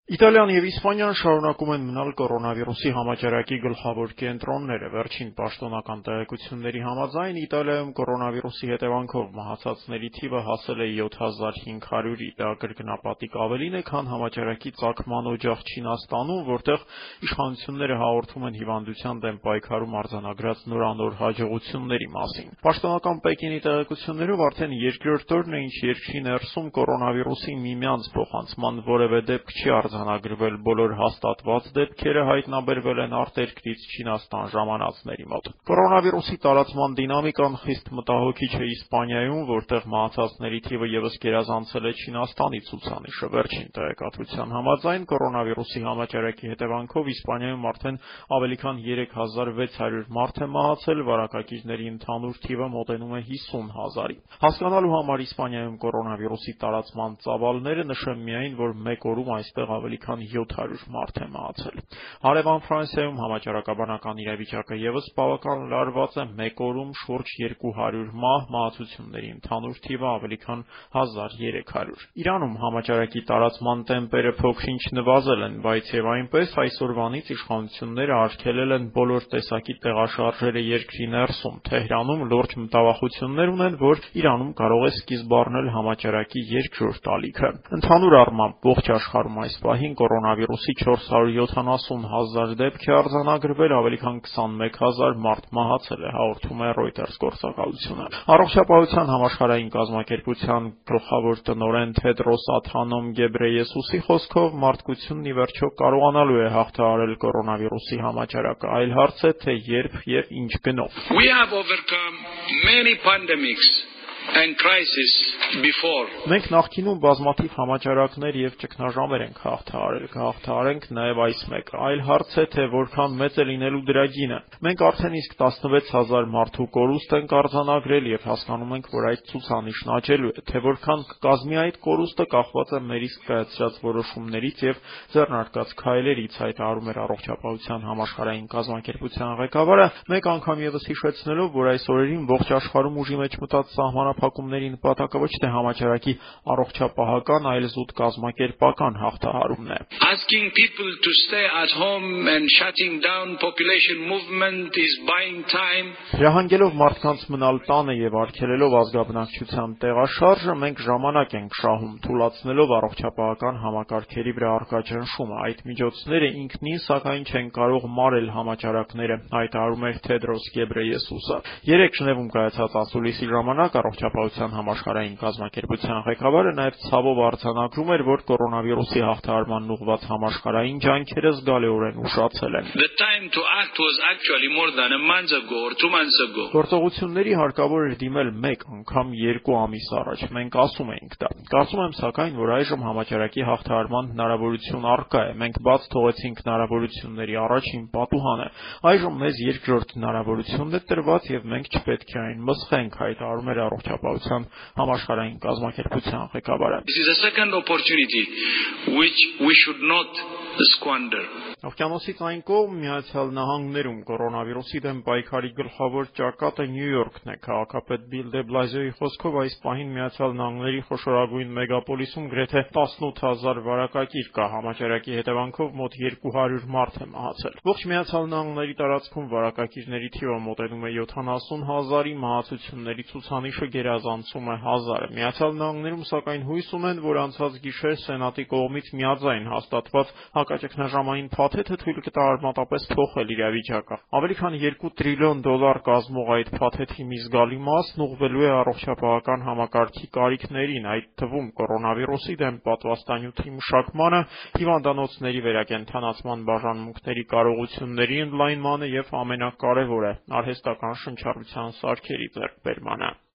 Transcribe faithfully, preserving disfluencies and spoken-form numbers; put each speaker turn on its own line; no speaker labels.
Իտալիան և Իսպանիան շարունակում են մնալ կորոնավիրուսի համաճարակի գլխավոր կենտրոնները։ Վերջին պաշտոնական տեղեկությունների համաձայն Իտալիայում կորոնավիրուսի հետևանքով մահացածների թիվը հասել է յոթ հազար հինգ հարյուրի։ Դա կրկնապատիկ ավելին է, քան համաճարակի ծագման օջախ Չինաստանում, որտեղ իշխանությունները հաղորդում են հիվանդության դեմ պայքարում արձանագրած նորանոր հաջողությունների մասին։ Պաշտոնական Պեկինի տեղեկություններով արդեն երկրորդ օրն է, ինչ երկրի ներսում կորոնավիրուսի միմյանց փոխանցման որևէ դեպք չի արձանագրվել, բոլոր հաստատված դեպքերը հայտնաբերվել են արտերկրից Չինաստան ժամանածների մոտ։ Կորոնավիրուսի տարածման դինամիկան խիստ մտահոգիչ է Իսպանիայում, որտեղ մահացածների թիվը ևս գերազանցել է Չինաստանի ցուցանիշը։ Վերջին տեղեկատվության համաձայն կորոնավիրուսի համաճարակի հետևանքով Իսպանիայում արդեն ավելի քան երեք հազար վեց հարյուր մարդ է մահացել, վարակակիրների ընդհանուր թիվը մոտենում է հիսուն հազարի։ Հասկանալու համար Իսպանիայում կորոնավիրուսի տարածման ծավալները նշեմ միայն, որ մեկ օրում այստեղ ավելի քան յոթ հարյուր մարդ է մահացել։ Հարևան Ֆրանսիայում համաճարակաբանական իրավիճակը ևս բավական լարված է, մեկ օրում շուրջ երկու հարյուր մահ, մահացությունների ընդհանուր թիվը ավելի քան հազար երեք հարյուր։ Իրանում համաճարակի տարածման տեմպերը փոքր-ինչ նվազել են, բայց եւ այնպես այսօրվանից իշխանությունները արգելել են բոլոր տեսակի տեղաշարժերը երկրի ներսում։ Թեհրանում լուրջ մտավախություններ ունեն, որ Իրանում կարող է սկիզբ առնել համաճարակի երկրորդ ալիքը։ Ընդհանուր առմամբ ողջ աշխարհում այս պահին կորոնավիրուսի չորս հարյուր յոթանասուն հազար դեպք է արձանագրվել, ավելի քան քսանմեկ հազար մարդ մահացել է, հաղորդում է Reuters գործակալությունը։ Առողջապահության համաշխարհային կազմակերպության գլխավոր տնօրեն Թեդրոս Ադհանոմ Գեբրեյեսուսի խոսքով մարդկությունն ի վերջո կարողանալու է հաղթահարել կորոնավիրուսի համաճարակը, այլ հարց է, թե երբ եւ ինչ գնով։
We have overcome many pandemics and crisis before.
Մենք նախկինում բազմաթիվ համաճարակներ եւ ճգնաժամեր ենք հաղթահարել, կհաղթահարենք նաեւ այս մեկը։ Այլ հարց է, թե որքան մեծ է լինելու դրա գինը։ Մենք արդեն իսկ տասնվեց հազար մարդու կորուստ ենք արձանագրել եւ հասկանում ենք, որ այդ ցուցանիշն աճելու է, թե որքան կկազմի այդ կորուստը կախված է մեր իսկ կայացրած որոշումներից եւ ձեռնարկած քայլերից, հայտարարում էր առողջապահության համաշխարհային կազմակերպության ղեկավարը, մեկ անգամ եւս հիշեցնելով, որ այս օրերին ողջ աշխարհում ուժի մեջ մտած սահմանափակումների նպատակը ոչ թե համաճարակի առողջապահական, այլ զուտ կազմակերպական հաղթահարումն է։
Asking people to stay at home and shutting down population movement is buying time.
Հրահանգելով մարդկանց մնալ տանը եւ արգելելով ազգաբնակչության տեղաշարժը, մենք ժամանակ ենք շահում, թույլատնելով առողջապահական համակարգերի վրա առկա ճնշումը։ Այդ միջոցները ինքնին սակայն չեն կարող մարել համաճարակները, հայտարարում էր Թեդրոս Գեբրեյեսուսը։ Երեք Ժնևում կայացած ասուլիսի ժամանակ առողջապահության համաշխարհային կազմակերպության ղեկավարը նաև ցավով արձանագրում էր, որ կորոնավիրուսի հաղթահարման ուղղված համաշխարհային ջանքերը զգալիորեն ուշացել են։
The time to act was actually more than a month ago or two months ago.
Գործողությունների հարկավոր էր դիմել մեկ անգամ երկու ամիս առաջ։ Մենք ասում էինք դա։ Կարծում եմ սակայն, որ այժմ համաճարակի հաղթահարման հնարավորություն առկա է։ Մենք բաց թողեցինք հնարավորությունների առաջին պատուհանը։ Այժմ մեզ երկրորդ հնարավորությունն է տրված եւ մենք չպետք է այն մսխենք, հայտարարում էր առողջապահության համաշխարհային կազմակերպության ղեկավարը։
This is a second opportunity which we should not squander.
Օվկիանոսից այն կողմ Միացյալ Նահանգներում կորոնավիրուսի դեմ պայքարի գլխավոր ճակատը Նյու Յորքն է։ Քաղաքապետ Բիլ դե Բլազիոյի խոսքով այս պահին Միացյալ Նահանգների խոշորագույն մեգապոլիսում գրեթե տասնութ հազար վարակակիր կա, համաճարակի հետևանքով մոտ երկու հարյուր մարդ է մահացել։ Ողջ Միացյալ Նահանգների տարածքում վարակակիրների թիվը մոտենում է յոթանասուն հազարի, մահացությունների ցուցանիշը գերազանցում է հազարը։ Միացյալ Նահանգներում սակայն հույս ունեն, որ անցած գիշեր Սենատի կողմից միաձայն հաստատված հակաճգնաժամային փաթեթը թույլ կտա արմատապես փոխել իրավիճակը։ Ավելի քան երկու տրիլիոն դոլար կազմող այդ փաթեթի մի զգալի մասն ուղղվելու է առողջապահական համակարգի կարիքներին, այդ թվում կորոնավիրուսի դեմ պատվաստանյութի մշակմանը, հիվանդանոցների վերակենդանացման բաժանմունքների կարողությունների ընդլայնմանը եւ ամենակարևորը՝ արհեստական շնչառության սարքերի ձեռքբերմանը։